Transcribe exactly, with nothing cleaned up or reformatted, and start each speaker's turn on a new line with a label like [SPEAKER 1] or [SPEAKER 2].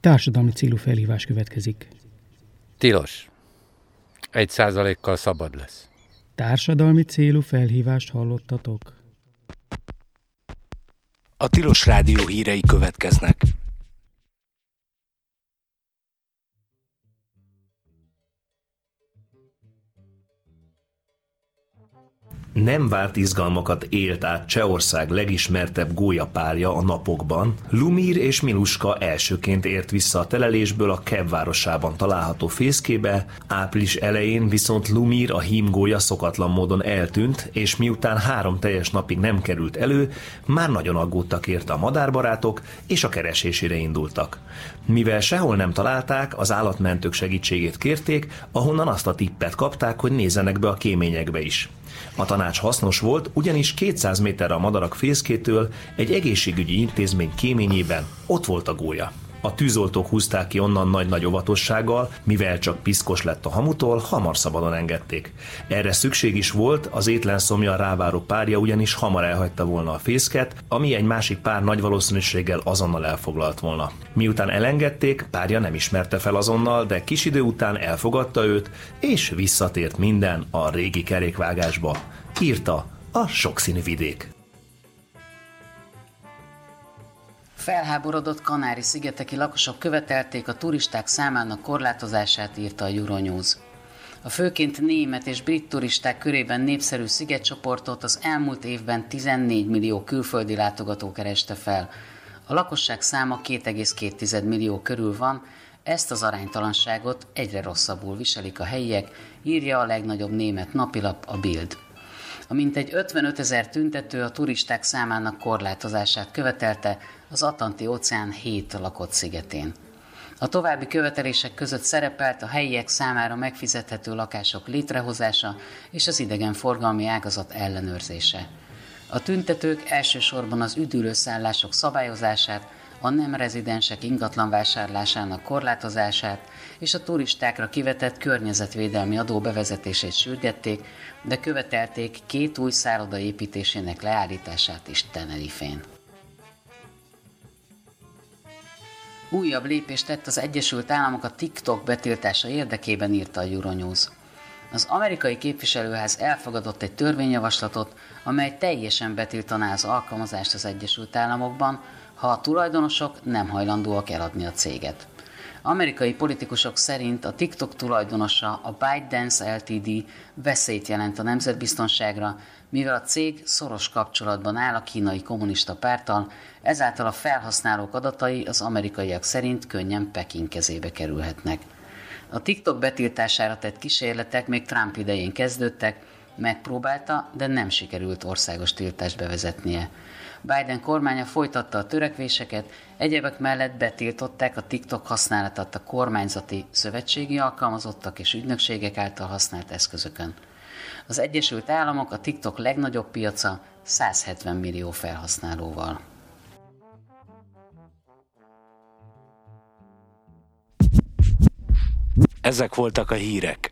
[SPEAKER 1] Társadalmi célú felhívás következik.
[SPEAKER 2] Tilos. Egy százalékkal szabad lesz.
[SPEAKER 1] Társadalmi célú felhívást hallottatok?
[SPEAKER 3] A Tilos Rádió hírei következnek. Nem várt izgalmakat élt át Csehország legismertebb gólyapárja a napokban. Lumír és Miluska elsőként ért vissza a telelésből a Kiev városában található fészkébe, április elején viszont Lumír, a hímgólya szokatlan módon eltűnt, és miután három teljes napig nem került elő, már nagyon aggódtak érte a madárbarátok, és a keresésére indultak. Mivel sehol nem találták, az állatmentők segítségét kérték, ahonnan azt a tippet kapták, hogy nézzenek be a kéményekbe is. A tanács hasznos volt, ugyanis kétszáz méterre a madarak fészkétől egy egészségügyi intézmény kéményében ott volt a gólya. A tűzoltók húzták ki onnan nagy-nagy óvatossággal, mivel csak piszkos lett a hamutól, hamar szabadon engedték. Erre szükség is volt, az étlen szomjan ráváró párja ugyanis hamar elhagyta volna a fészket, ami egy másik pár nagy valószínűséggel azonnal elfoglalt volna. Miután elengedték, párja nem ismerte fel azonnal, de kis idő után elfogadta őt, és visszatért minden a régi kerékvágásba, írta a Sokszínű vidék.
[SPEAKER 4] Felháborodott Kanári-szigeteki lakosok követelték a turisták számának korlátozását, írta a Euronews. A főként német és brit turisták körében népszerű szigetcsoportot az elmúlt évben tizennégy millió külföldi látogató kereste fel. A lakosság száma két egész két millió körül van, ezt az aránytalanságot egyre rosszabbul viselik a helyiek, írja a legnagyobb német napilap, a Bild. A mintegy ötvenötezer tüntető a turisták számának korlátozását követelte az Atlanti-óceán hét lakott szigetén. A további követelések között szerepelt a helyiek számára megfizethető lakások létrehozása és az idegenforgalmi ágazat ellenőrzése. A tüntetők elsősorban az üdülőszállások szabályozását, a nem rezidensek ingatlan vásárlásának korlátozását és a turistákra kivetett környezetvédelmi adó bevezetését sürgették, de követelték két új szálloda építésének leállítását is Tenerifén. Újabb lépést tett az Egyesült Államok a TikTok betiltása érdekében, írta a Euronews. Az amerikai képviselőház elfogadott egy törvényjavaslatot, amely teljesen betiltaná az alkalmazást az Egyesült Államokban, ha a tulajdonosok nem hajlandóak eladni a céget. Amerikai politikusok szerint a TikTok tulajdonosa, a ByteDance Ltd. Veszélyt jelent a nemzetbiztonságra, mivel a cég szoros kapcsolatban áll a kínai kommunista párttal, ezáltal a felhasználók adatai az amerikaiak szerint könnyen Peking kezébe kerülhetnek. A TikTok betiltására tett kísérletek még Trump idején kezdődtek, megpróbálta, de nem sikerült országos tiltást bevezetnie. Biden kormánya folytatta a törekvéseket, egyebek mellett betiltották a TikTok használatát a kormányzati, szövetségi alkalmazottak és ügynökségek által használt eszközökön. Az Egyesült Államok a TikTok legnagyobb piaca száz hetven millió felhasználóval.
[SPEAKER 3] Ezek voltak a hírek.